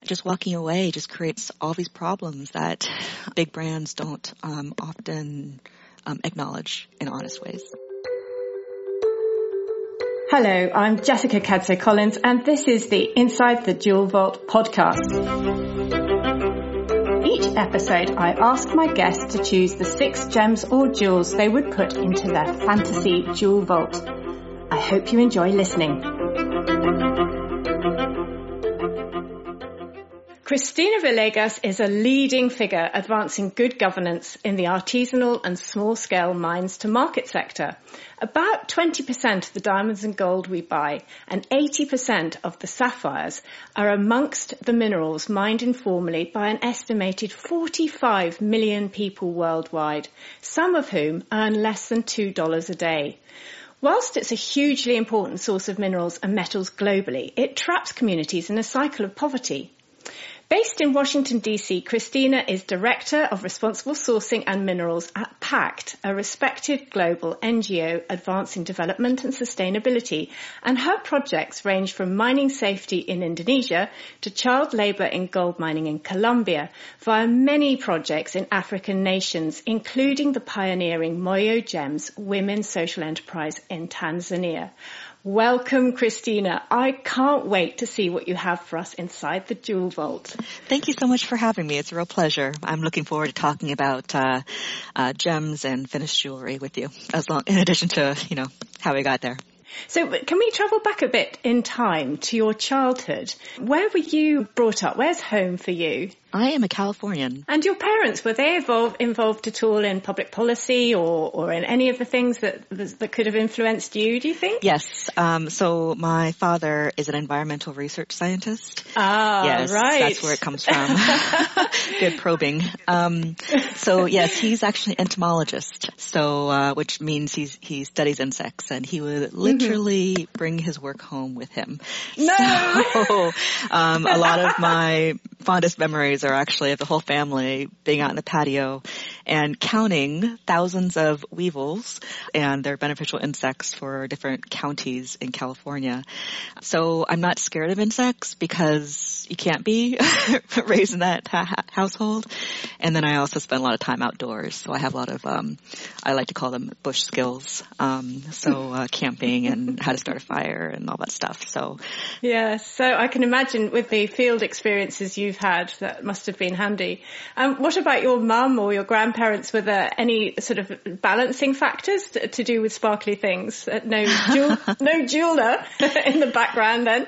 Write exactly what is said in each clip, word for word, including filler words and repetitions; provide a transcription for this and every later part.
just walking away just creates all these problems that big brands don't um, often um, acknowledge in honest ways. Hello, I'm Jessica Cadso-Collins, and this is the Inside the Jewel Vault podcast. Each episode, I ask my guests to choose the six gems or jewels they would put into their fantasy jewel vault. I hope you enjoy listening. Cristina Villegas is a leading figure advancing good governance in the artisanal and small-scale mines-to-market sector. About twenty percent of the diamonds and gold we buy and eighty percent of the sapphires are amongst the minerals mined informally by an estimated forty-five million people worldwide, some of whom earn less than two dollars a day. Whilst it's a hugely important source of minerals and metals globally, it traps communities in a cycle of poverty. Based in Washington, D C, Cristina is Director of Responsible Sourcing and Minerals at PACT, a respected global N G O advancing development and sustainability, and her projects range from mining safety in Indonesia to child labour in gold mining in Colombia, via many projects in African nations, including the pioneering Moyo Gems Women's Social Enterprise in Tanzania. Welcome, Cristina. I can't wait to see what you have for us inside the Jewel Vault. Thank you so much for having me. It's a real pleasure. I'm looking forward to talking about uh, uh, gems and finished jewelry with you, as long, in addition to, you know, how we got there. So can we travel back a bit in time to your childhood? Where were you brought up? Where's home for you? I am a Californian. And your parents, were they involved, involved at all in public policy or, or in any of the things that that could have influenced you, do you think? Yes. Um, so my father is an environmental research scientist. Ah, yes, right. That's where it comes from. Good probing. Um, so yes, he's actually an entomologist. So, uh, which means he's, he studies insects, and he would literally mm-hmm. bring his work home with him. No! So, um, a lot of my fondest memories are actually of the whole family being out in the patio and counting thousands of weevils and their beneficial insects for different counties in California. So I'm not scared of insects because you can't be raised in that ha- household. And then I also spend a lot of time outdoors. So I have a lot of, um, I like to call them bush skills. Um, so uh, camping and how to start a fire and all that stuff. So yeah, so I can imagine with the field experiences you've had, that must have been handy. Um, what about your mum or your grandparents? Were there any sort of balancing factors to, to do with sparkly things? Uh, no, jewel, no jeweler in the background then?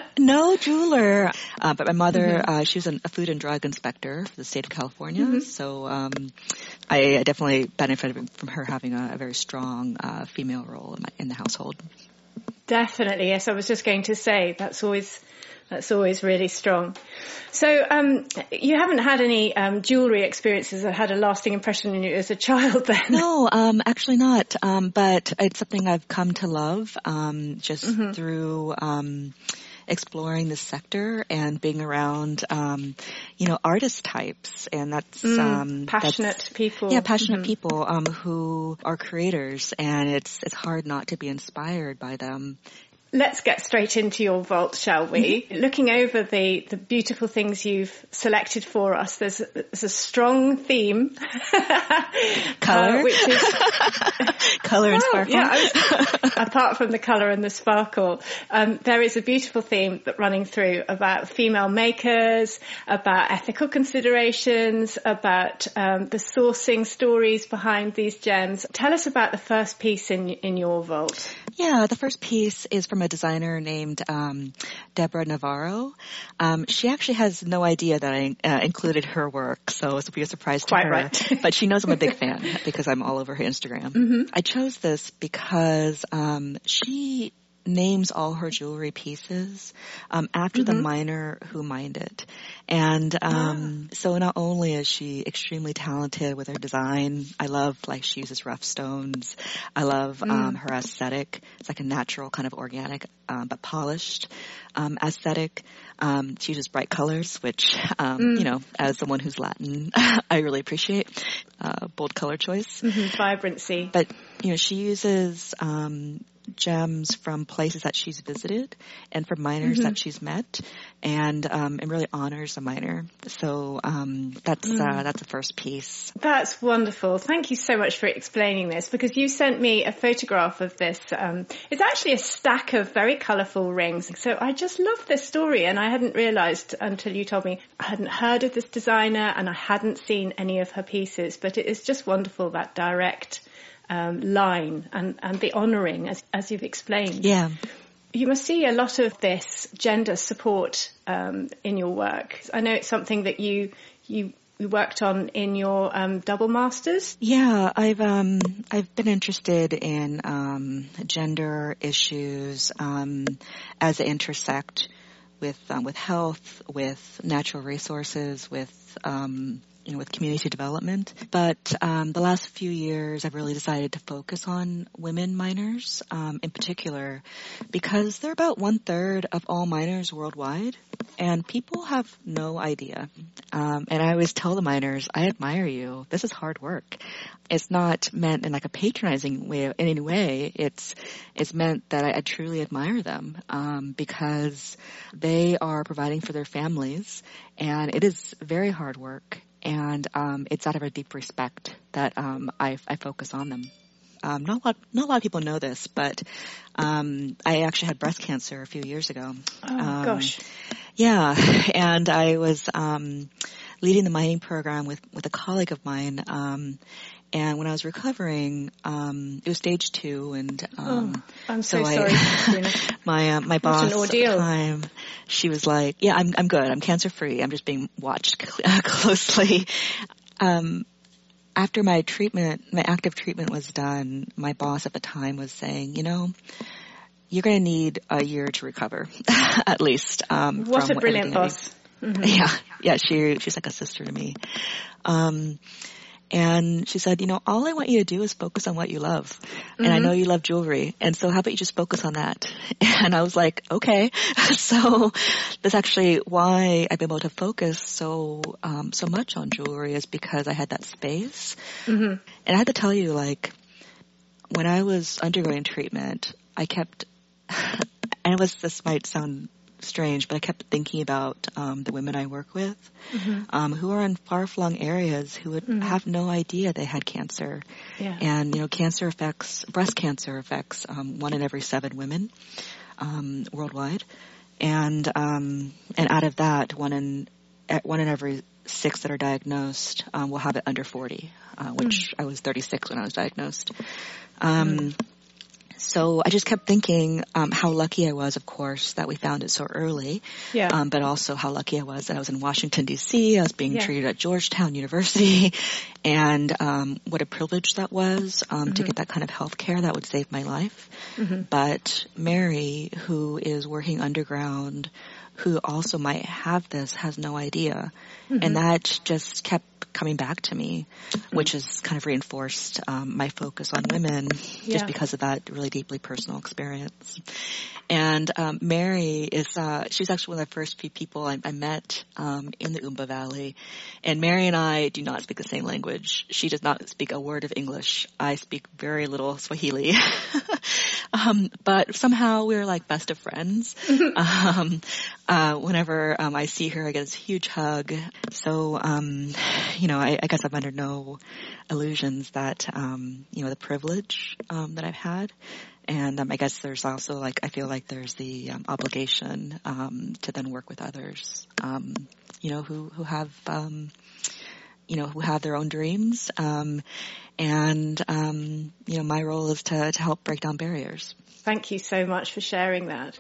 No jeweler. Uh, but my mother, mm-hmm. uh, she was an, a food and drug inspector for the state of California. Mm-hmm. So um, I, I definitely benefited from her having a, a very strong uh, female role in, my, in the household. Definitely, yes. I was just going to say that's always that's always really strong. So um, you haven't had any um, jewellery experiences that had a lasting impression on you as a child then? No, um, actually not. Um, but it's something I've come to love um, just mm-hmm. through um, exploring this sector and being around, um, you know, artist types. And that's mm, um, passionate that's, people. Yeah, passionate mm-hmm. people um, who are creators. And it's it's hard not to be inspired by them. Let's get straight into your vault, shall we? Mm-hmm. Looking over the, the beautiful things you've selected for us, there's a, there's a strong theme. Colour? Uh, which is colour and oh, sparkle. Yeah, I was, apart from the colour and the sparkle, um, there is a beautiful theme that running through about female makers, about ethical considerations, about um, the sourcing stories behind these gems. Tell us about the first piece in in your vault. Yeah, the first piece is from a designer named um, Deborah Navarro. Um, she actually has no idea that I uh, included her work, so it'll be a surprise to Quite her. Right. But she knows I'm a big fan because I'm all over her Instagram. Mm-hmm. I chose this because um, she names all her jewelry pieces um, after mm-hmm. the miner who mined it. And um, ah. so not only is she extremely talented with her design, I love, like, she uses rough stones. I love mm. um, her aesthetic. It's like a natural kind of organic um, but polished um, aesthetic. Um, she uses bright colors, which, um, mm. you know, as someone who's Latin, I really appreciate. Uh, bold color choice. Mm-hmm. Vibrancy. But, you know, she uses um, gems from places that she's visited and from miners mm-hmm. that she's met, and um, and really honors a miner. So um, that's mm. uh, that's the first piece. That's wonderful. Thank you so much for explaining this, because you sent me a photograph of this. Um, it's actually a stack of very colourful rings. So I just love this story, and I hadn't realised until you told me. I hadn't heard of this designer, and I hadn't seen any of her pieces, but it is just wonderful, that direct um, line and, and the honouring, as, as you've explained. Yeah. You must see a lot of this gender support um, in your work. I know it's something that you you, you worked on in your um, double masters. Yeah, I've um, I've been interested in um, gender issues um, as they intersect with um, with health, with natural resources, with um, you know, with community development. But um, the last few years, I've really decided to focus on women miners um, in particular, because they're about one third of all miners worldwide, and people have no idea. Um, and I always tell the miners, I admire you. This is hard work. It's not meant in like a patronizing way in any way. It's it's meant that I, I truly admire them um, because they are providing for their families, and it is very hard work. And um, it's out of a deep respect that um, I, I focus on them. Um, not a lot, not a lot of people know this, but um, I actually had breast cancer a few years ago. Oh um, gosh. Yeah, and I was um, leading the mining program with with a colleague of mine. Um, And when I was recovering, um, it was stage two, and um, oh, I'm so, so I, sorry. my uh, my boss at the time, she was like, "Yeah, I'm I'm good. I'm cancer free. I'm just being watched closely." Um, after my treatment, my active treatment was done, my boss at the time was saying, "You know, you're going to need a year to recover, at least." Um, what from a brilliant boss! Mm-hmm. Yeah, yeah. She she's like a sister to me. Um, And she said, you know, all I want you to do is focus on what you love. Mm-hmm. And I know you love jewelry. And so how about you just focus on that? And I was like, okay. So that's actually why I've been able to focus so, um, so much on jewelry, is because I had that space. Mm-hmm. And I had to tell you, like, when I was undergoing treatment, I kept, and it was, this might sound strange, but I kept thinking about um, the women I work with, mm-hmm. um, who are in far-flung areas, who would mm-hmm. have no idea they had cancer. Yeah. And, you know, cancer affects, breast cancer affects um, one in every seven women um, worldwide. And um, and out of that, one in one in every six that are diagnosed um, will have it under forty, uh, which mm. I was thirty-six when I was diagnosed. Um mm. So I just kept thinking um, how lucky I was, of course, that we found it so early. Yeah. Um, but also how lucky I was that I was in Washington, D C I was being yeah. treated at Georgetown University. And um, what a privilege that was um, mm-hmm. to get that kind of health care that would save my life. Mm-hmm. But Mary, who is working underground, who also might have this, has no idea. Mm-hmm. And that just kept coming back to me, which has kind of reinforced um, my focus on women yeah. just because of that really deeply personal experience. And um, Mary is, uh, she was actually one of the first few people I, I met um, in the Umba Valley. And Mary and I do not speak the same language. She does not speak a word of English. I speak very little Swahili. um, but somehow we're like best of friends. um, uh, whenever um, I see her, I get this huge hug. So, um, you know, I, I guess I'm under no illusions that, um, you know, the privilege um, that I've had. And um, I guess there's also, like, I feel like there's the um, obligation um, to then work with others, um, you know, who, who have, um, you know, who have their own dreams. Um, and, um, you know, my role is to, to help break down barriers. Thank you so much for sharing that.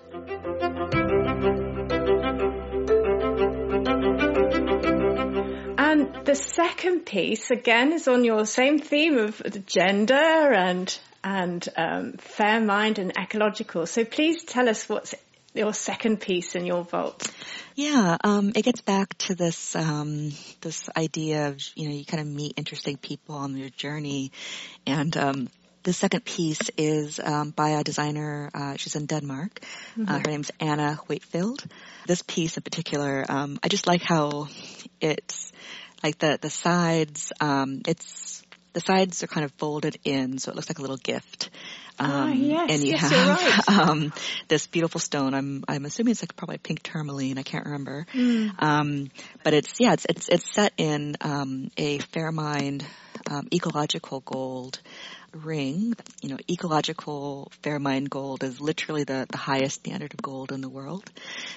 And the second piece, again, is on your same theme of gender and and um, fair mind and ecological. So please tell us what's your second piece in your vault. Yeah, um, it gets back to this um, this idea of, you know, you kind of meet interesting people on your journey. And um, the second piece is um, by a designer. Uh, she's in Denmark. Mm-hmm. Uh, her name's Anna Wakefield. This piece in particular, um, I just like how it's like the the sides. Um, it's The sides are kind of folded in, so it looks like a little gift. Um, ah, yes, and you yes, have you're right. um, this beautiful stone. I'm I'm assuming it's like probably pink tourmaline. I can't remember. Mm. Um, but it's yeah, it's it's it's set in um, a Fairmined um, ecological gold ring. You know, ecological Fairmined gold is literally the the highest standard of gold in the world.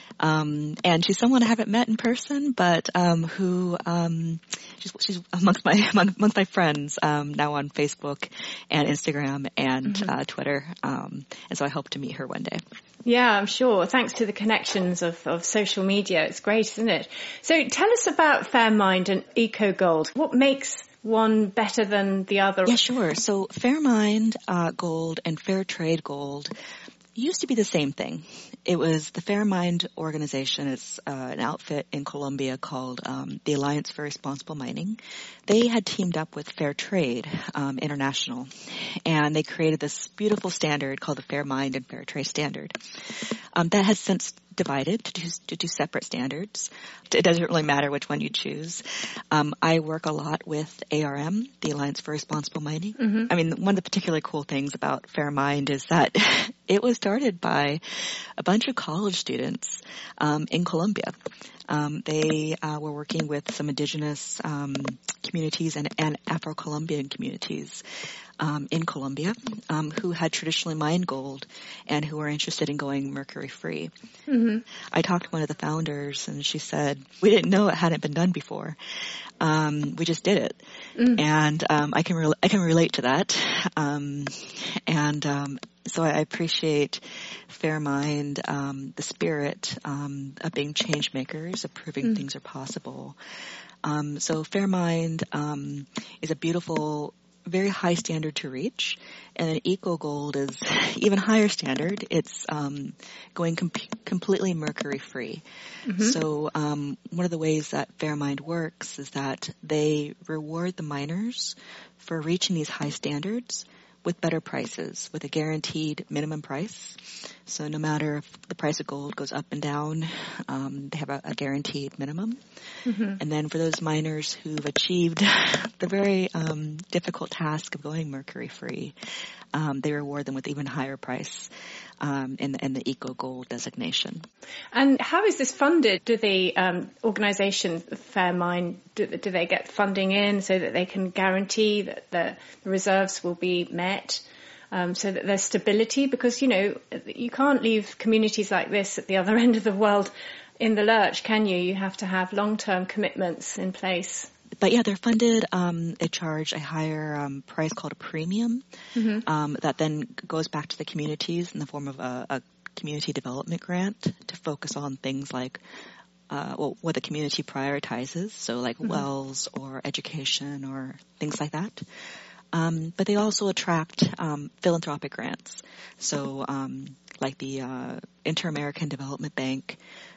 Um, and she's someone I haven't met in person, but um, who um, she's, she's amongst my amongst my friends um, now on Facebook and Instagram and mm-hmm. uh, Twitter, um, and so I hope to meet her one day. Yeah, I'm sure. Thanks to the connections of, of social media, it's great, isn't it? So tell us about Fairmined and Eco Gold. What makes one better than the other? Yeah, sure. So Fairmined uh, gold and Fair Trade gold used to be the same thing. It was the Fairmined organization. It's uh, an outfit in Colombia called um, the Alliance for Responsible Mining. They had teamed up with Fair Trade um, International, and they created this beautiful standard called the Fairmined and Fair Trade Standard. Um, that has since divided to two, to two separate standards. It doesn't really matter which one you choose. Um, I work a lot with A R M, the Alliance for Responsible Mining. Mm-hmm. I mean, one of the particularly cool things about Fairmined is that it was started by a bunch of college students um, in Colombia. Um, they uh, were working with some indigenous um, communities and, and Afro-Colombian communities um, in Colombia um, who had traditionally mined gold and who were interested in going mercury-free. Mm-hmm. I talked to one of the founders, and she said, we didn't know it hadn't been done before. Um, we just did it. Mm. And um, I can re- I can relate to that. Um, and um, so I appreciate Fairmined, um, the spirit um, of being change makers, of proving mm. things are possible. Um, so Fairmined um, is a beautiful, very high standard to reach, and an Eco Gold is even higher standard. It's um, going com- completely mercury free. Mm-hmm. So um, one of the ways that Fairmined works is that they reward the miners for reaching these high standards with better prices, with a guaranteed minimum price. So no matter if the price of gold goes up and down, um, they have a, a guaranteed minimum. Mm-hmm. And then for those miners who've achieved the very um, difficult task of going mercury-free, um, they reward them with even higher price um, in, the, in the Eco Gold designation. And how is this funded? Do the um, organisation Fairmined, do, do they get funding in so that they can guarantee that the, the reserves will be met? Um, so that there's stability, because, you know, you can't leave communities like this at the other end of the world in the lurch, can you? You have to have long-term commitments in place. But yeah, they're funded. Um, they charge a higher um, price called a premium mm-hmm. um, that then goes back to the communities in the form of a, a community development grant to focus on things like uh, well, what the community prioritizes, so like mm-hmm. wells or education or things like that. Um, but they also attract um, philanthropic grants, so um, like the uh, Inter-American Development Bank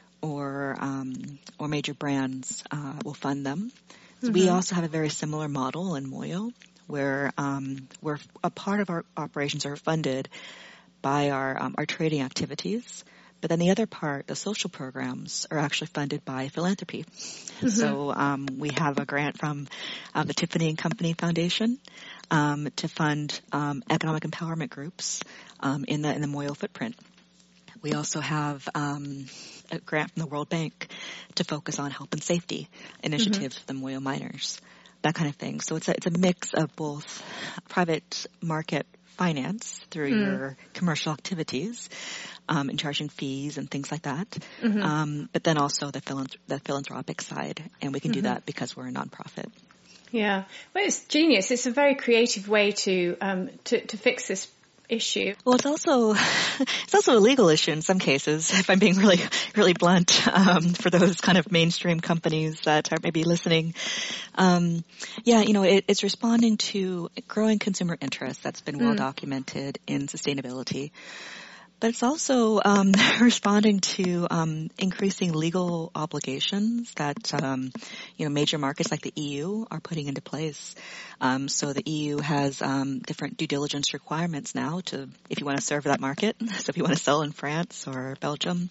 or um, or major brands uh, will fund them. So mm-hmm. we also have a very similar model in Moyo, where um, where a part of our operations are funded by our um, our trading activities. But then the other part, the social programs, are actually funded by philanthropy. Mm-hmm. So um, we have a grant from uh, the Tiffany and Company Foundation um, to fund um, economic empowerment groups um, in the in the Moyo footprint. We also have um, a grant from the World Bank to focus on health and safety initiatives mm-hmm. for the Moyo miners, that kind of thing. So it's a, it's a mix of both private market finance through mm. your commercial activities, um, and charging fees and things like that. Mm-hmm. Um, but then also the, philanthrop- the philanthropic side, and we can mm-hmm. do that because we're a nonprofit. Yeah, well, it's genius. It's a very creative way to um, to, to fix this issue. Well, it's also it's also a legal issue in some cases, if I'm being really really blunt, um, for those kind of mainstream companies that are maybe listening. Um, yeah, you know, it, it's responding to growing consumer interest that's been well mm. documented in sustainability. but it's also um, responding to um, increasing legal obligations that um, you know major markets like the E U are putting into place. Um, so the E U has um, different due diligence requirements now to if you want to serve that market. So if you want to sell in France or Belgium.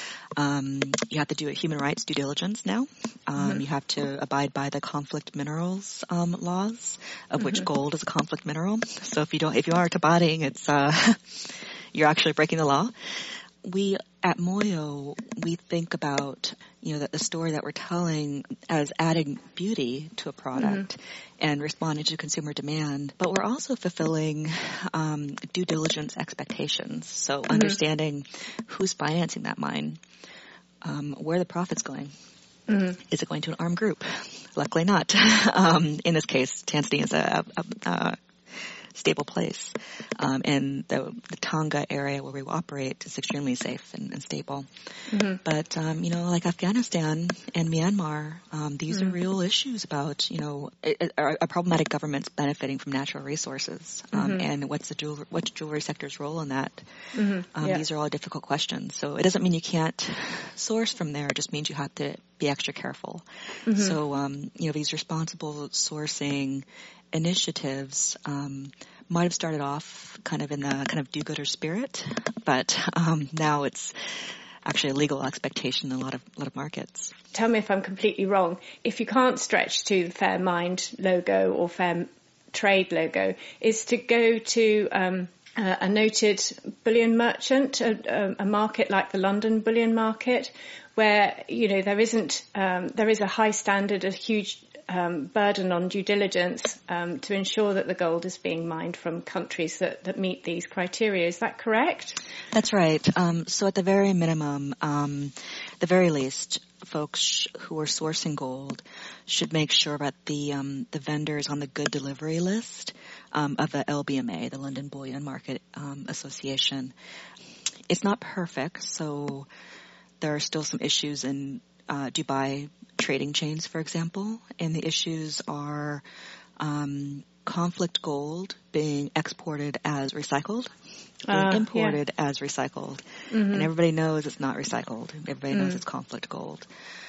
Um, you have to do a human rights due diligence now. Um, mm-hmm. You have to abide by the conflict minerals um, laws, of mm-hmm. which gold is a conflict mineral. So if you don't, if you are Tabating, it's uh, you're actually breaking the law. We at Moyo, we think about you know that the story that we're telling as adding beauty to a product mm-hmm. and responding to consumer demand, but we're also fulfilling um, due diligence expectations. So mm-hmm. understanding who's financing that mine. Um, where the profit's going. Mm-hmm. Is it going to an armed group? Luckily not. um, in this case, Tanzania is a, a, a stable place. Um, and the, the Tonga area where we operate is extremely safe and, and stable. Mm-hmm. But, um, you know, like Afghanistan and Myanmar, um, these mm-hmm. are real issues about, you know, are, are problematic governments benefiting from natural resources? Um, mm-hmm. And what's the jewelry, what's the jewelry sector's role in that? Mm-hmm. Um, yeah. These are all difficult questions. So it doesn't mean you can't source from there. It just means you have to be extra careful. Mm-hmm. So, um, you know, these responsible sourcing initiatives um, might have started off kind of in the kind of do-gooder spirit, but um, now it's actually a legal expectation in a lot of a lot of markets. Tell me if I'm completely wrong. If you can't stretch to the Fair Mind logo or Fair Trade logo, is to go to um, a, a noted bullion merchant, a, a market like the London bullion market, where you know there isn't um, there is a high standard, a huge Um, burden on due diligence um, to ensure that the gold is being mined from countries that, that meet these criteria. Is that correct? That's right. Um, so at the very minimum, um, the very least, folks sh- who are sourcing gold should make sure that the um, the vendors on the good delivery list um, of the L B M A, the London Bullion Market um, Association. It's not perfect, so there are still some issues in uh, Dubai trading chains, for example, and the issues are um, conflict gold being exported as recycled, being uh, imported yeah. as recycled, mm-hmm. and everybody knows it's not recycled. Everybody mm. knows it's conflict gold.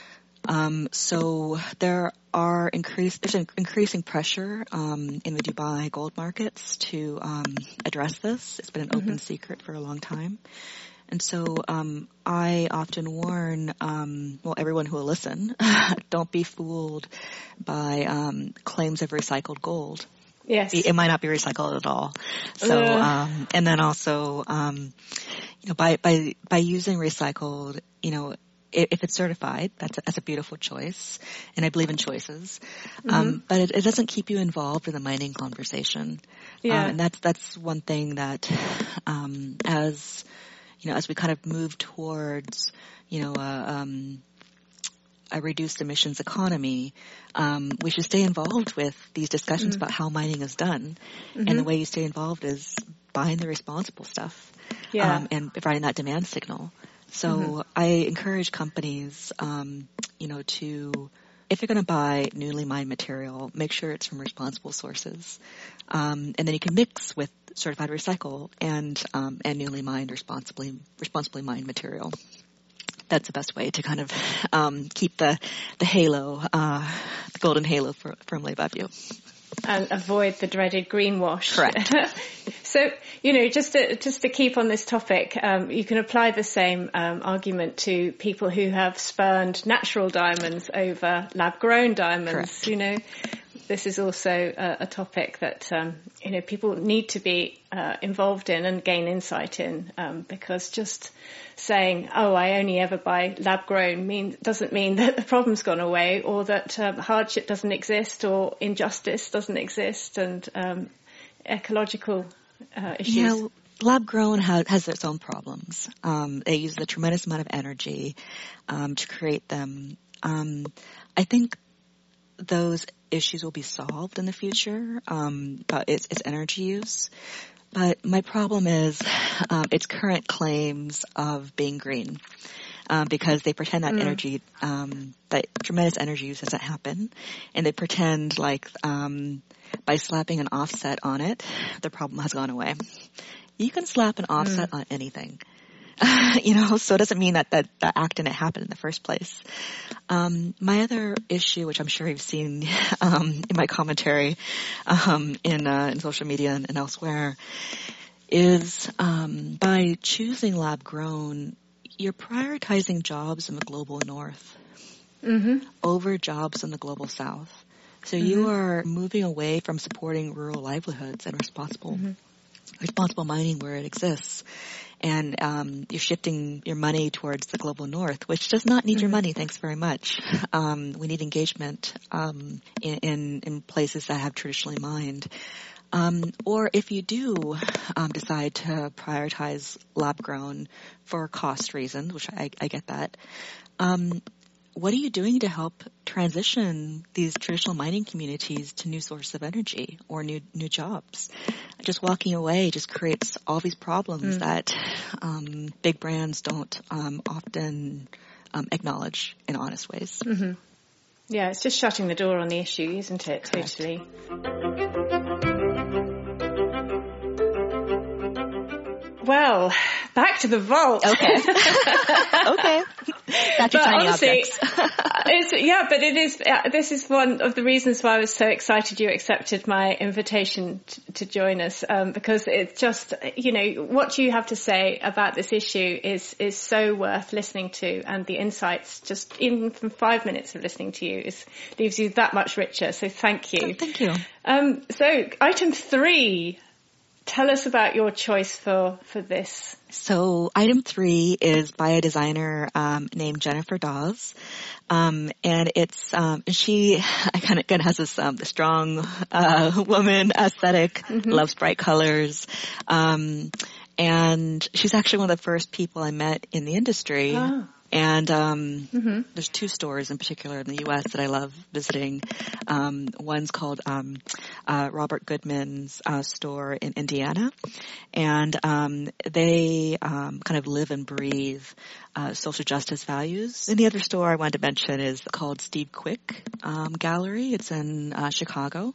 Um, so there are increased there's an increasing pressure um, in the Dubai gold markets to um, address this. It's been an mm-hmm. open secret for a long time. And so um, I often warn, um, well, everyone who will listen, don't be fooled by um, claims of recycled gold. Yes. It might not be recycled at all. So, uh. um, and then also, um, you know, by, by, by using recycled, you know, if, if it's certified, that's a, that's a beautiful choice. And I believe in choices. Mm-hmm. Um, but it, it doesn't keep you involved in the mining conversation. Yeah. Um, and that's, that's one thing that, um, as, you know, as we kind of move towards, you know, uh, um, a reduced emissions economy, um, we should stay involved with these discussions mm-hmm. about how mining is done. Mm-hmm. And the way you stay involved is buying the responsible stuff yeah. um, and providing that demand signal. So mm-hmm. I encourage companies, um, you know, to, if you're going to buy newly mined material, make sure it's from responsible sources. Um, and then you can mix with certified recycle and um, and newly mined, responsibly responsibly mined material. That's the best way to kind of um, keep the the halo, uh, the golden halo for, firmly above you. And avoid the dreaded greenwash. Correct. So, you know, just to, just to keep on this topic, um, you can apply the same um, argument to people who have spurned natural diamonds over lab-grown diamonds. Correct. You know, this is also a, a topic that, um, you know, people need to be uh, involved in and gain insight in, um, because just saying, oh, I only ever buy lab-grown mean, doesn't mean that the problem's gone away or that um, hardship doesn't exist or injustice doesn't exist and um, ecological uh, issues. You know, lab-grown has, has its own problems. Um, they use a tremendous amount of energy um, to create them. Um, I think those issues will be solved in the future, um, but it's, it's energy use. But my problem is um, its current claims of being green, um, because they pretend that mm. energy, um, that tremendous energy use doesn't happen, and they pretend like um, by slapping an offset on it, the problem has gone away. you can slap an offset mm. on anything. You know, so it doesn't mean that that, that act didn't happen in the first place. Um, my other issue, which I'm sure you've seen um, in my commentary um, in, uh, in social media and, and elsewhere, is um, by choosing lab-grown, you're prioritizing jobs in the global north mm-hmm. over jobs in the global south. So mm-hmm. you are moving away from supporting rural livelihoods and responsible mm-hmm. responsible mining where it exists. And um, you're shifting your money towards the global north, which does not need mm-hmm. your money. Thanks very much. Um, we need engagement um, in, in, in places that have traditionally mined. Um, or if you do um, decide to prioritize lab-grown for cost reasons, which I, I get that, um, what are you doing to help transition these traditional mining communities to new sources of energy or new new jobs? Just walking away just creates all these problems mm. that um, big brands don't um, often um, acknowledge in honest ways. Mm-hmm. Yeah, it's just shutting the door on the issue, isn't it? Correct. Totally. Well, back to the vault. Okay. Okay. Back to but tiny honestly, objects. it's, yeah, but it is, uh, this is one of the reasons why I was so excited you accepted my invitation t- to join us, um, because it's just, you know, what you have to say about this issue is, is so worth listening to, and the insights, just even from five minutes of listening to you, is, leaves you that much richer. So thank you. Oh, thank you. Um, so item three. Tell us about your choice for, for this. So item three is by a designer um, named Jennifer Dawes. Um, and it's, um, she kind of, kind of has this um, strong uh, woman aesthetic, mm-hmm. loves bright colors. Um, and she's actually one of the first people I met in the industry. Oh. And um mm-hmm. there's two stores in particular in the U S that I love visiting. Um one's called um uh Robert Goodman's uh store in Indiana. And um they um kind of live and breathe uh social justice values. And the other store I wanted to mention is called Steve Quick um Gallery. It's in uh Chicago.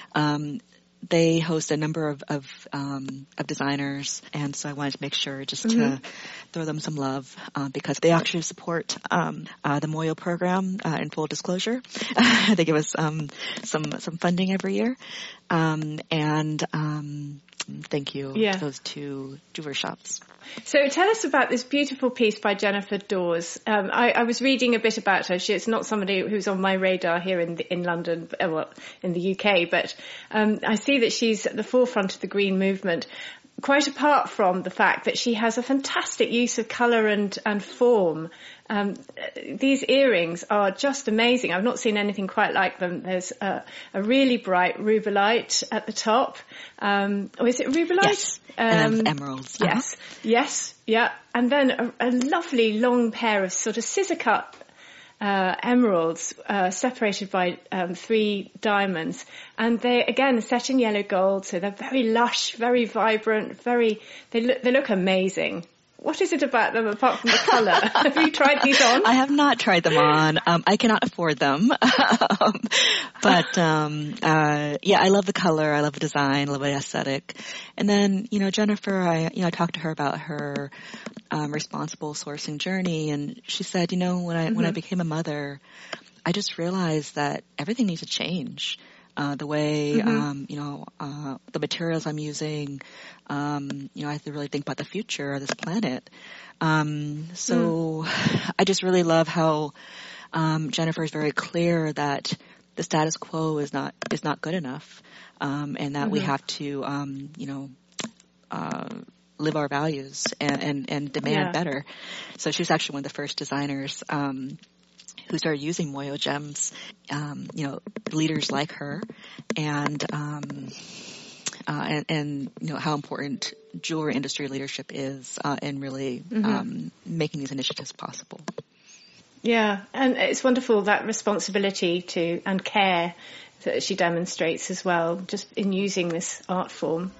Um They host a number of of, um, of designers, and so I wanted to make sure just mm-hmm. to throw them some love uh, because they actually support um, uh, the Moyo program. Uh, in full disclosure, they give us um, some some funding every year, um, and um, thank you yeah. to those two jewelry shops. So tell us about this beautiful piece by Jennifer Dawes. Um, I, I was reading a bit about her. She's not somebody who's on my radar here in the, in London, uh, well, in the U K, but um, I see that she's at the forefront of the green movement, quite apart from the fact that she has a fantastic use of colour and, and form. Um, these earrings are just amazing. I've not seen anything quite like them. There's a, a really bright rubellite at the top. Um, oh, is it rubellite? Yes, um, and emeralds. Uh-huh. Yes, yes, yeah. And then a, a lovely long pair of sort of scissor cut uh, emeralds uh, separated by um, three diamonds. And they, again, set in yellow gold, so they're very lush, very vibrant, very, they look, they look amazing. What is it about them apart from the colour? Have you tried these on? I have not tried them on. Um, I cannot afford them. um, but, um, uh, yeah, I love the color. I love the design. I love the aesthetic. And then, you know, Jennifer, I, you know, I talked to her about her, um, responsible sourcing journey. And she said, you know, when I, mm-hmm. when I became a mother, I just realized that everything needs to change. Uh, the way, mm-hmm. um, you know, uh, the materials I'm using, um, you know, I have to really think about the future of this planet. Um, so mm. I just really love how, um, Jennifer is very clear that the status quo is not, is not good enough. Um, and that mm-hmm. we have to, um, you know, uh, live our values and, and, and demand yeah. better. So she was actually one of the first designers, um, who started using Moyo gems, um, you know, leaders like her, and, um, uh, and, and, you know, how important jewelry industry leadership is, uh, in really, mm-hmm. um, making these initiatives possible. Yeah. And it's wonderful, that responsibility to, and care that she demonstrates as well, just in using this art form.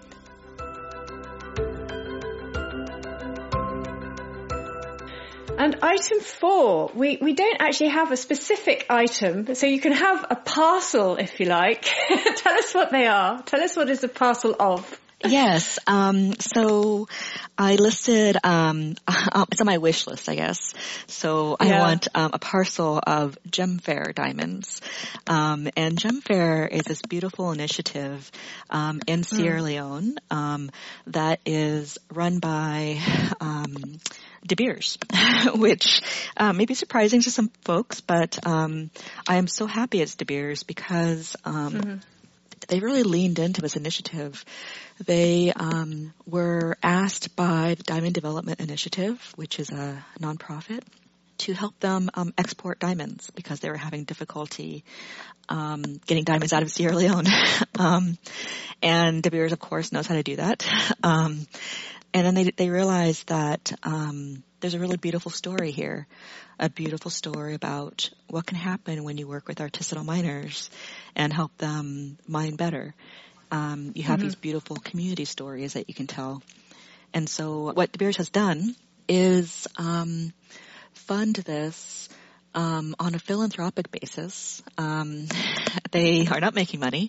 And item four, we, we don't actually have a specific item, so you can have a parcel if you like. Tell us what they are. Tell us what is a parcel of. Yes. Um, so I listed, um, uh, it's on my wish list, I guess. So I yeah. want um, a parcel of Gemfair diamonds. Um, and Gemfair is this beautiful initiative um, in Sierra mm. Leone um, that is run by um, De Beers, which um, may be surprising to some folks, but um, I am so happy it's De Beers because um, mm-hmm. they really leaned into this initiative. They um, were asked by the Diamond Development Initiative, which is a nonprofit, to help them um, export diamonds because they were having difficulty um, getting diamonds out of Sierra Leone. um, and De Beers, of course, knows how to do that. Um, and then they they realized that um, there's a really beautiful story here, a beautiful story about what can happen when you work with artisanal miners and help them mine better. Um, you have mm-hmm. these beautiful community stories that you can tell. And so what De Beers has done is um, fund this um, on a philanthropic basis. Um, they are not making money.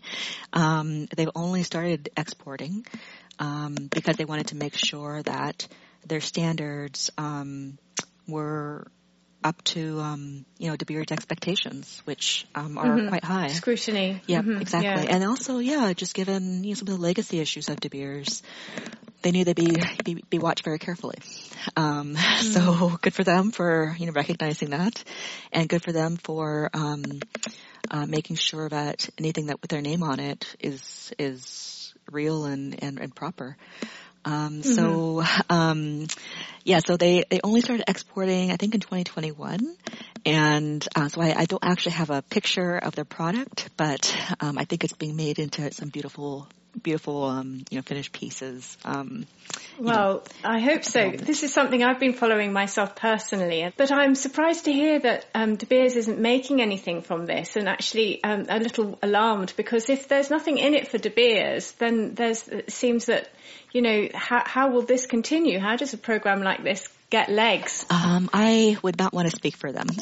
Um, they've only started exporting um, because they wanted to make sure that their standards um, were up to, um, you know, De Beers expectations, which um, are mm-hmm. quite high. Scrutiny. Yeah, mm-hmm. exactly. Yeah. And also, yeah, just given, you know, some of the legacy issues of De Beers, they knew they'd be, be, be watched very carefully. Um, mm-hmm. So good for them for, you know, recognizing that, and good for them for um, uh, making sure that anything that with their name on it is is real and, and, and proper. Um, mm-hmm. So, um, yeah, so they, they only started exporting, I think, in twenty twenty-one. And, uh, so I, I don't actually have a picture of their product, but, um, I think it's being made into some beautiful, beautiful, um, you know, finished pieces. Um, well, know, I hope so. This is something I've been following myself personally, but I'm surprised to hear that, um, De Beers isn't making anything from this, and actually, um, a little alarmed, because if there's nothing in it for De Beers, then there's, it seems that, you know, how, how will this continue? How does a program like this get legs? Um, I would not want to speak for them.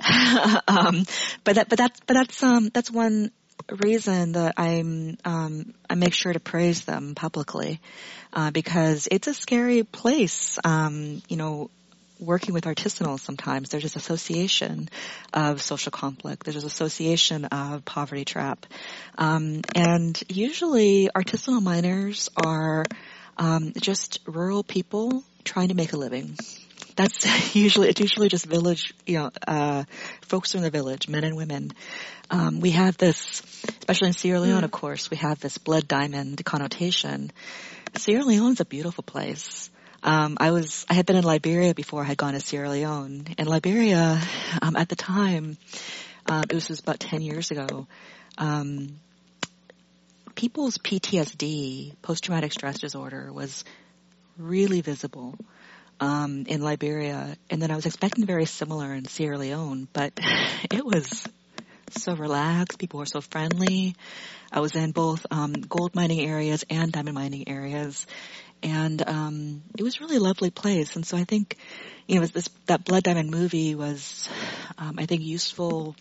um, but that, but that's, but that's, um, that's one reason that I'm, um, I make sure to praise them publicly, uh, because it's a scary place. Um, you know, working with artisanals sometimes, there's this association of social conflict. There's this association of poverty trap. Um, and usually artisanal miners are, um, just rural people trying to make a living. That's usually, it's usually just village, you know, uh, folks from the village, men and women. Um, we have this, especially in Sierra Leone, mm. of course, we have this blood diamond connotation. Sierra Leone's a beautiful place. Um, I was, I had been in Liberia before I had gone to Sierra Leone. And Liberia, um, at the time, um, it was, it was about ten years ago, um, people's P T S D, post-traumatic stress disorder, was really visible. Um, in Liberia, and then I was expecting very similar in Sierra Leone, but it was so relaxed. People were so friendly. I was in both um, gold mining areas and diamond mining areas, and um, it was a really lovely place. And so I think, you know, this that Blood Diamond movie was, um, I think, useful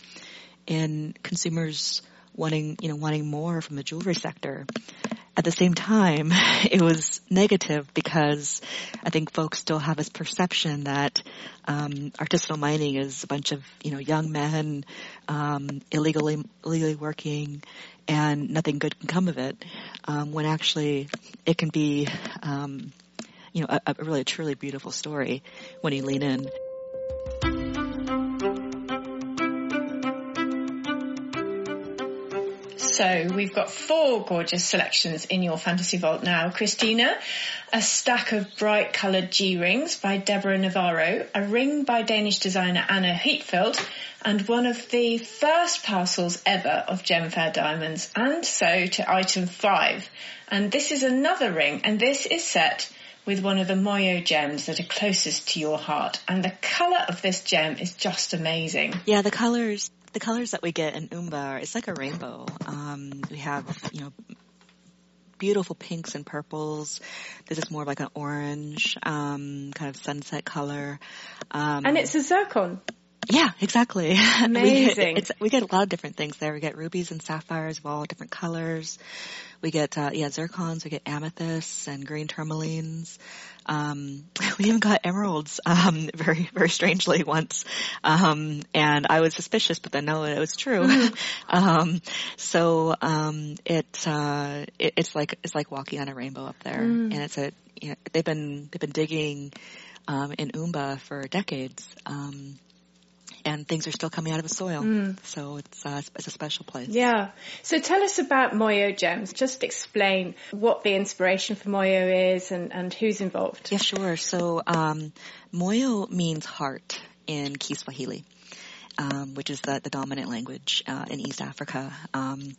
in consumers wanting, you know, wanting more from the jewelry sector. At the same time, it was negative because I think folks still have this perception that um, artisanal mining is a bunch of, you know, young men um, illegally illegally working, and nothing good can come of it. Um, when actually, it can be, um, you know, a, a really truly beautiful story when you lean in. So we've got four gorgeous selections in your Fantasy Vault now, Christina. A stack of bright coloured G-rings by Deborah Navarro, a ring by Danish designer Anna Heatfield, and one of the first parcels ever of Gemfair diamonds, and so to item five. And this is another ring, and this is set with one of the Moyo gems that are closest to your heart. And the colour of this gem is just amazing. Yeah, the colours... The colors that we get in Umbar, it's like a rainbow. Um, we have, you know, beautiful pinks and purples. This is more of like an orange, um, kind of sunset color. Um, and it's a zircon. Yeah, exactly. Amazing. we, get, it's, we get a lot of different things there. We get rubies and sapphires of all different colors. We get, uh, yeah, zircons. We get amethysts and green tourmalines. Um, we even got emeralds, um, very, very strangely once. Um, and I was suspicious, but then no, it was true. Mm. um, so, um, it, uh, it, it's like, it's like walking on a rainbow up there. Mm. And it's a, you know, they've been, they've been digging, um, in Umba for decades. Um, And things are still coming out of the soil. Mm. So it's, uh, it's a special place. Yeah. So tell us about Moyo Gems. Just explain what the inspiration for Moyo is and, and who's involved. Yeah, sure. So um, Moyo means heart in Kiswahili, um, which is the, the dominant language uh, in East Africa. Um,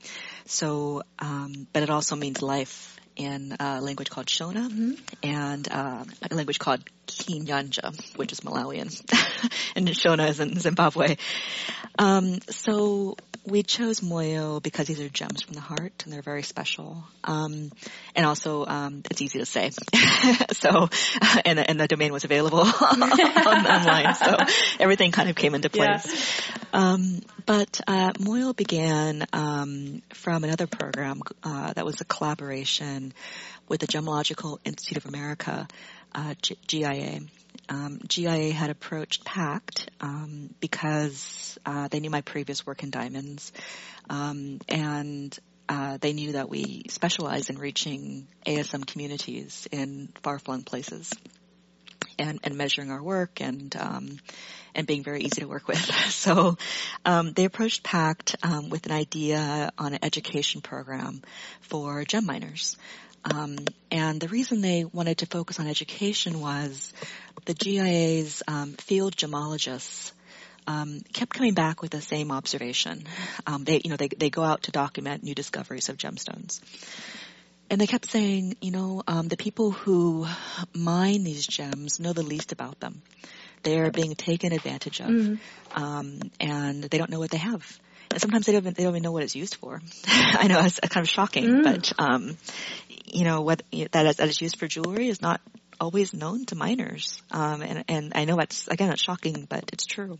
so, um, but it also means life in a language called Shona, mm-hmm. and uh, a language called Kinyanja, which is Malawian, and Shona is in Zimbabwe. Um, so we chose Moyo because these are gems from the heart, and they're very special. Um, and also, um, it's easy to say. so, and, and the domain was available on, online, so everything kind of came into place. Yeah. Um, but uh, Moyo began um, from another program uh, that was a collaboration with the Gemological Institute of America, uh, G- GIA. Um, G I A had approached PACT um, because uh, they knew my previous work in diamonds, um, and uh, they knew that we specialize in reaching A S M communities in far-flung places, and, and measuring our work and um, and being very easy to work with. So um, they approached PACT um, with an idea on an education program for gem miners. Um, and the reason they wanted to focus on education was the G I A's um, field gemologists um, kept coming back with the same observation. Um, they, you know, they they go out to document new discoveries of gemstones, and they kept saying, you know, um, the people who mine these gems know the least about them. They are being taken advantage of, mm-hmm. um, and they don't know what they have. And sometimes they don't even, they don't even know what it's used for. I know it's kind of shocking, mm. but um, you know what that is, that is used for jewelry is not always known to miners. Um, and, and I know it's again it's shocking, but it's true.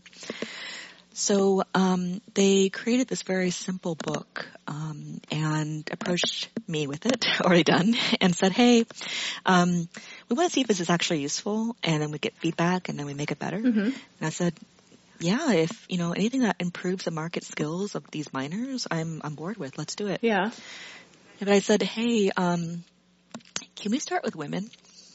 So um, they created this very simple book um, and approached me with it, already done, and said, "Hey, um, we want to see if this is actually useful, and then we get feedback, and then we make it better." Mm-hmm. And I said, "Yeah, if you know anything that improves the market skills of these miners, I'm on board with. Let's do it." Yeah. But I said, "Hey, um, can we start with women?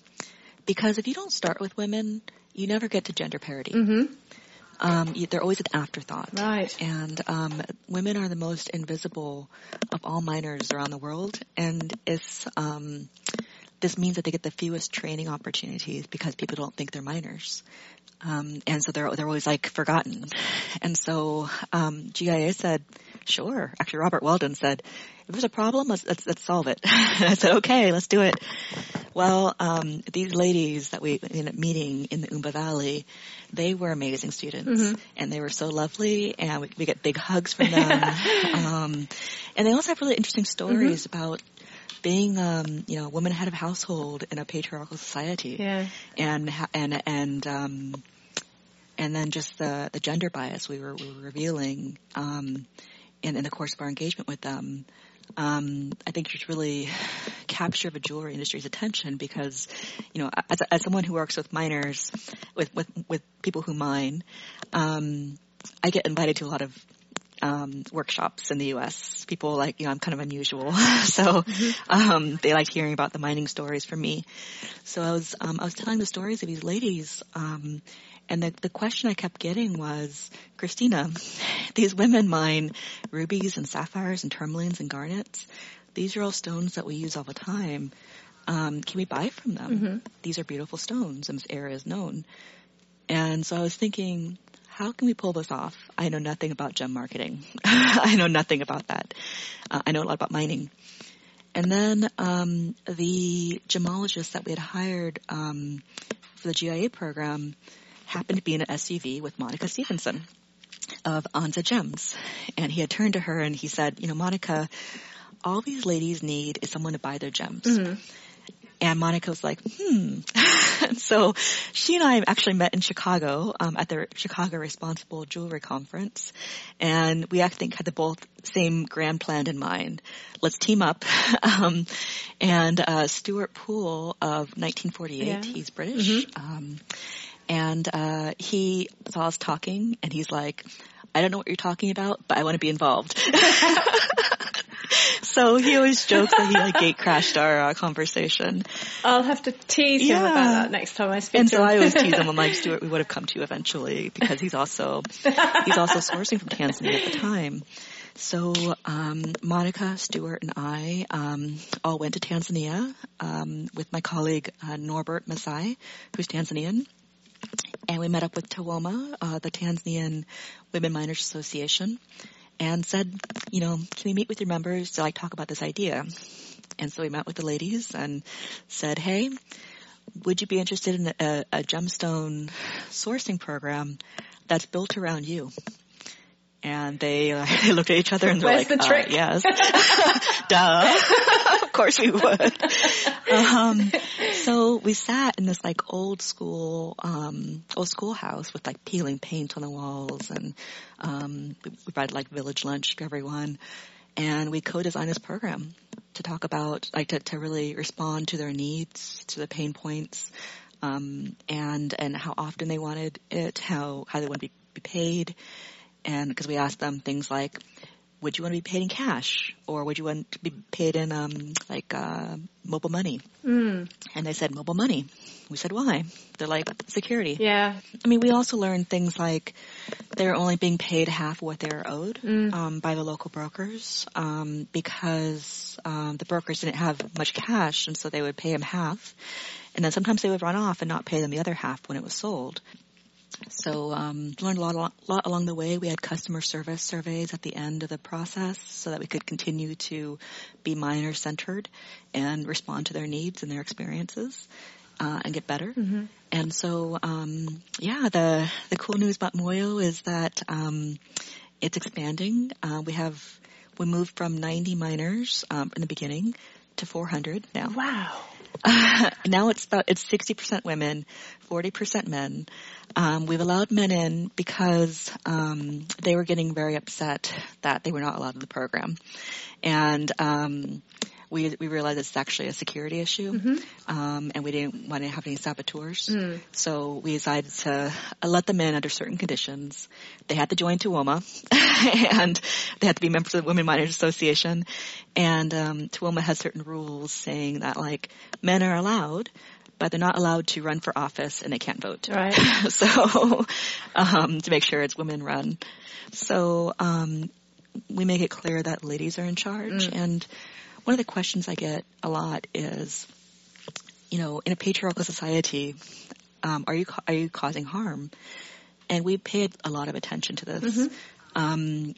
Because if you don't start with women, you never get to gender parity." Mm-hmm. Um, they're always an afterthought. Right. And um, women are the most invisible of all miners around the world, and it's um, this means that they get the fewest training opportunities because people don't think they're miners. Um, and so they're they're always like forgotten. And so um, G I A said, "Sure." Actually, Robert Weldon said, "If there's a problem, let's let's, let's solve it." And I said, "Okay, let's do it." Well, um, these ladies that we ended up meeting in the Umba Valley, they were amazing students, mm-hmm. and they were so lovely, and we, we get big hugs from them. um, and they also have really interesting stories mm-hmm. about being, um, you know, a woman head of household in a patriarchal society, yeah. and and and um, and then just the the gender bias we were, we were revealing um, in in the course of our engagement with them. Um, I think just really capture the jewelry industry's attention because, you know, as, as someone who works with miners, with, with, with people who mine, um, I get invited to a lot of, um, workshops in the U S. People like, you know, I'm kind of unusual. so, mm-hmm. um, they like hearing about the mining stories from me. So I was, um, I was telling the stories of these ladies, um, and the, the question I kept getting was, Christina, these women mine rubies and sapphires and tourmalines and garnets. These are all stones that we use all the time. Um, can we buy from them? Mm-hmm. These are beautiful stones, and this area is known. And so I was thinking, how can we pull this off? I know nothing about gem marketing. I know nothing about that. Uh, I know a lot about mining. And then um, the gemologists that we had hired um, for the G I A program happened to be in an S U V with Monica Stevenson of Anza Gems. And he had turned to her and he said, you know, Monica, all these ladies need is someone to buy their gems. Mm-hmm. And Monica was like, hmm, So she and I actually met in Chicago um, at the Chicago Responsible Jewelry Conference, and we I think had the both same grand plan in mind. Let's team up. um, and uh, Stuart Poole of nineteen forty-eight, yeah. He's British, mm-hmm. um, and uh, he saw us talking, and he's like, I don't know what you're talking about, but I want to be involved. So he always jokes that he like gate crashed our uh, conversation. I'll have to tease yeah. him about that next time I speak and to so him. And so I always tease him. I'm like, Stuart, we would have come to you eventually because he's also he's also sourcing from Tanzania at the time. So um, Monica, Stuart, and I um, all went to Tanzania um, with my colleague uh, Norbert Masai, who's Tanzanian. And we met up with Tawoma, uh, the Tanzanian Women Miners Association, and said, you know, can we meet with your members to like talk about this idea? And so we met with the ladies and said, hey, would you be interested in a, a gemstone sourcing program that's built around you? And they, uh, they looked at each other and they're Where's like, the trick? Uh, yes. Duh. Of course we would. Um, so we sat in this like old school, um, old schoolhouse with like peeling paint on the walls, and um, we, we provided like village lunch for everyone, and we co-designed this program to talk about, like to, to really respond to their needs, to the pain points, um, and and how often they wanted it, how how they want to be, be paid. And because we asked them things like, would you want to be paid in cash, or would you want to be paid in um, like uh, mobile money? Mm. And they said mobile money. We said why? They're like security. Yeah. I mean, we also learned things like they're only being paid half what they're owed mm. um, by the local brokers um, because um, the brokers didn't have much cash, and so they would pay them half, and then sometimes they would run off and not pay them the other half when it was sold. So um, learned a lot, a lot along the way. We had customer service surveys at the end of the process so that we could continue to be miner-centered and respond to their needs and their experiences uh, and get better. Mm-hmm. And so, um, yeah, the the cool news about Moyo is that um, it's expanding. Uh, we have we moved from ninety miners um, in the beginning to four hundred now. Wow. Uh, now it's about, it's sixty percent women, forty percent men. Um, we've allowed men in because, um, they were getting very upset that they were not allowed in the program. And, um, we, we realized it's actually a security issue. Mm-hmm. Um, and we didn't want to have any saboteurs. Mm. So we decided to let them in under certain conditions. They had to join Tawoma and they had to be members of the Women Miners Association. And, um, Tawoma has certain rules saying that like men are allowed, but they're not allowed to run for office and they can't vote. Right. So, um, to make sure it's women run. So, um, we make it clear that ladies are in charge. Mm. And one of the questions I get a lot is, you know, in a patriarchal society, um, are you, are you causing harm? And we paid a lot of attention to this. Mm-hmm. Um,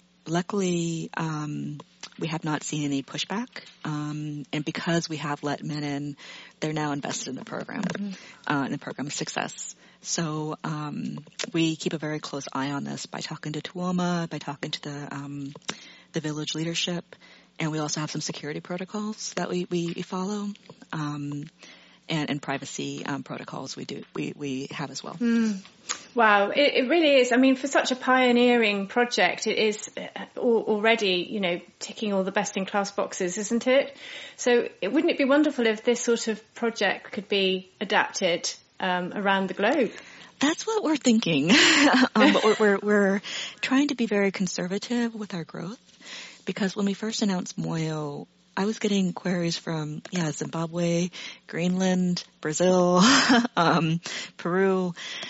luckily, um, we have not seen any pushback. Um, and because we have let men in, they're now invested in the program, mm-hmm. uh, and the program's success. So, um, we keep a very close eye on this by talking to Tawoma, by talking to the, um, the village leadership. And we also have some security protocols that we, we, we follow. Um, and, and privacy, um, protocols we do, we, we have as well. Mm. Wow. It, it really is. I mean, for such a pioneering project, it is already, you know, ticking all the best in class boxes, isn't it? So it, wouldn't it be wonderful if this sort of project could be adapted, um, around the globe? That's what we're thinking. um, but we're, we're, we're trying to be very conservative with our growth because when we first announced Moyo, I was getting queries from, yeah, Zimbabwe, Greenland, Brazil, um, Peru.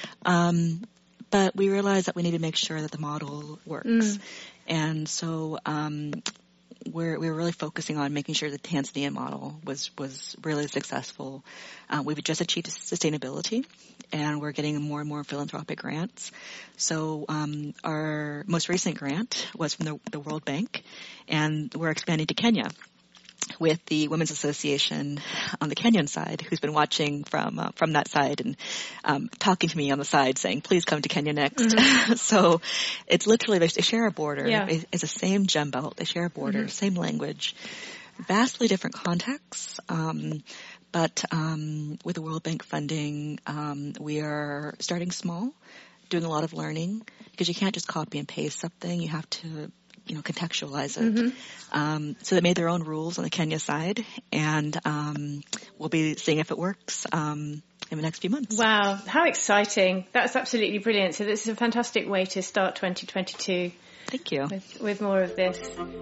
Um, but we realized that we need to make sure that the model works. Mm. And so, um, we're, we're really focusing on making sure the Tanzanian model was, was really successful. Uh, we've just achieved sustainability and we're getting more and more philanthropic grants. So, um, our most recent grant was from the, the World Bank and we're expanding to Kenya with the Women's Association on the Kenyan side, who's been watching from uh, from that side and um, talking to me on the side, saying, "Please come to Kenya next." Mm-hmm. So it's literally they share a border. Yeah. It's the same gem belt. They share a border, mm-hmm. same language, vastly different contexts. Um, but um, with the World Bank funding, um, we are starting small, doing a lot of learning, because you can't just copy and paste something. You have to, you know, contextualize it. Mm-hmm. Um, so they made their own rules on the Kenya side, and um, we'll be seeing if it works um, in the next few months. Wow, how exciting. That's absolutely brilliant. So this is a fantastic way to start twenty twenty-two. Thank you. With, with more of this.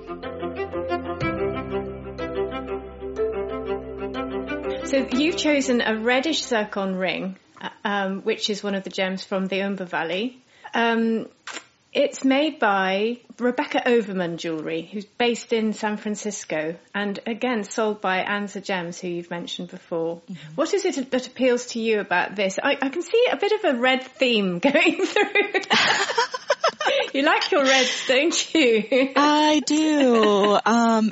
So you've chosen a reddish zircon ring, um, which is one of the gems from the Umba Valley. Um, it's made by Rebecca Overman Jewellery, who's based in San Francisco, and again sold by Anza Gems, who you've mentioned before. Mm-hmm. What is it that appeals to you about this? I, I can see a bit of a red theme going through. You like your reds, don't you? I do. Um,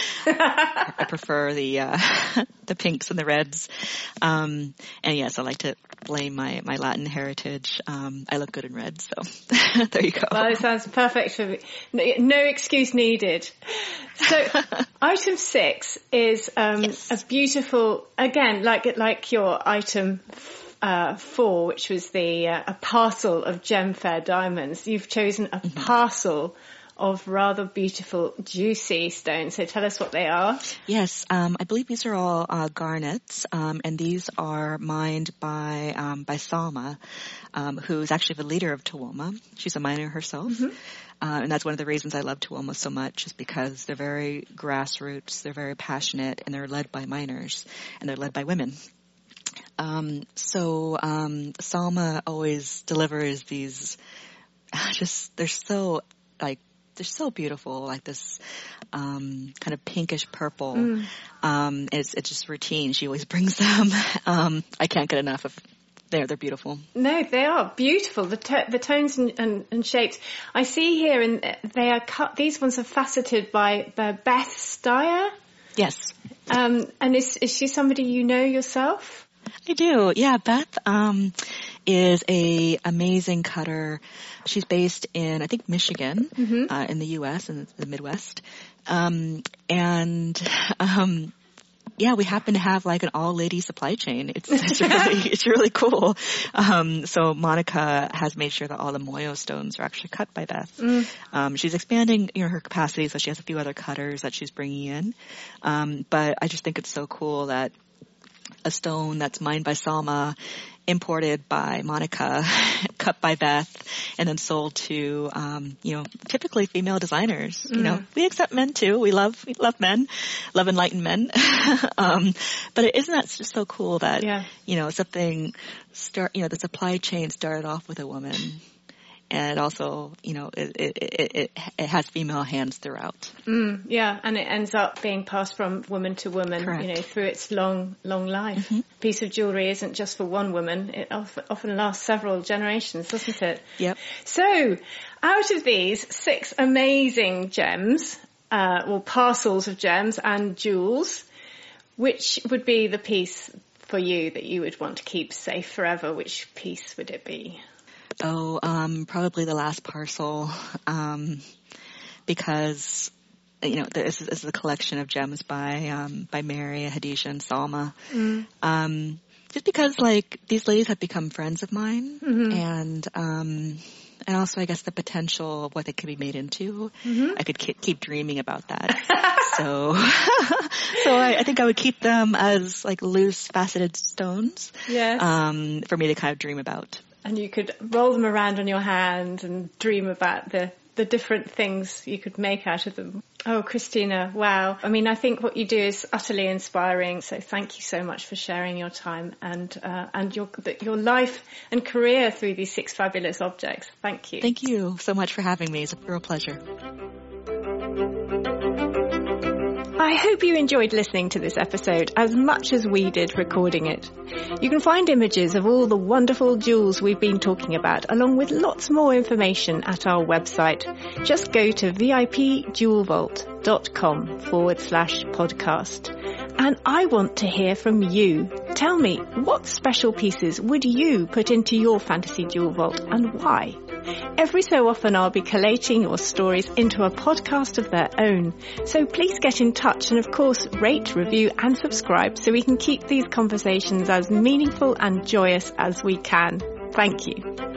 I prefer the uh, the pinks and the reds. Um, and yes, I like to blame my, my Latin heritage. Um, I look good in red, so there you go. Well, it sounds perfect for me. No excuse needed. So item six is um, yes. a beautiful, again, like like your item Uh, four, which was the uh, a parcel of Gemfair diamonds. You've chosen a mm-hmm. parcel of rather beautiful, juicy stones. So tell us what they are. Yes, um, I believe these are all uh, garnets, um, and these are mined by um, by Salma, um, who is actually the leader of Tuwoma. She's a miner herself. Mm-hmm. Uh, and that's one of the reasons I love Tuwoma so much, is because they're very grassroots, they're very passionate, and they're led by miners, and they're led by women. Um, so, um, Salma always delivers these, just, they're so, like, they're so beautiful, like this, um, kind of pinkish purple. Mm. Um, it's, it's just routine. She always brings them. Um, I can't get enough of, they're, they're beautiful. No, they are beautiful. The, to- the tones and, and, and shapes. I see here, and they are cut, these ones are faceted by, by Beth Steyer. Yes. Um, and is, is she somebody you know yourself? I do. Yeah, Beth um, is a amazing cutter. She's based in, I think, Michigan, mm-hmm. uh, in the U S in the Midwest. Um, and um, yeah, we happen to have like an all-lady supply chain. It's, it's really, it's really cool. Um, so Monica has made sure that all the Moyo stones are actually cut by Beth. Mm. Um, she's expanding, you know, her capacity, so she has a few other cutters that she's bringing in. Um, but I just think it's so cool that a stone that's mined by Salma, imported by Monica, cut by Beth, and then sold to, um, you know, typically female designers. Mm. You know, we accept men too. We love, we love men, love enlightened men. um, but it, isn't that just so cool that, yeah. you know, something start, you know, the supply chain started off with a woman. And also, you know, it, it, it, it, it has female hands throughout. Mm, yeah, and it ends up being passed from woman to woman, Correct. You know, through its long, long life. Mm-hmm. A piece of jewellery isn't just for one woman. It often, often lasts several generations, doesn't it? Yep. So, out of these six amazing gems, uh, or parcels of gems and jewels, which would be the piece for you that you would want to keep safe forever? Which piece would it be? Oh, um, probably the last parcel, um, because, you know, this is, this is a collection of gems by, um, by Mary, Hadisha, and Salma. Mm. Um, just because, like, these ladies have become friends of mine, mm-hmm. and, um, and also, I guess, the potential of what they could be made into. Mm-hmm. I could keep, keep dreaming about that. so, so I, I think I would keep them as, like, loose, faceted stones. Yes. Um, for me to kind of dream about. And you could roll them around on your hand and dream about the, the different things you could make out of them. Oh, Christina, wow. I mean, I think what you do is utterly inspiring. So thank you so much for sharing your time and uh, and your your life and career through these six fabulous objects. Thank you. Thank you so much for having me. It's a real pleasure. I hope you enjoyed listening to this episode as much as we did recording it. You can find images of all the wonderful jewels we've been talking about, along with lots more information at our website. Just go to vipjewelvault.com forward slash podcast. And I want to hear from you. Tell me, what special pieces would you put into your fantasy jewel vault and why? Every so often I'll be collating your stories into a podcast of their own. So please get in touch and of course rate, review and subscribe so we can keep these conversations as meaningful and joyous as we can. Thank you.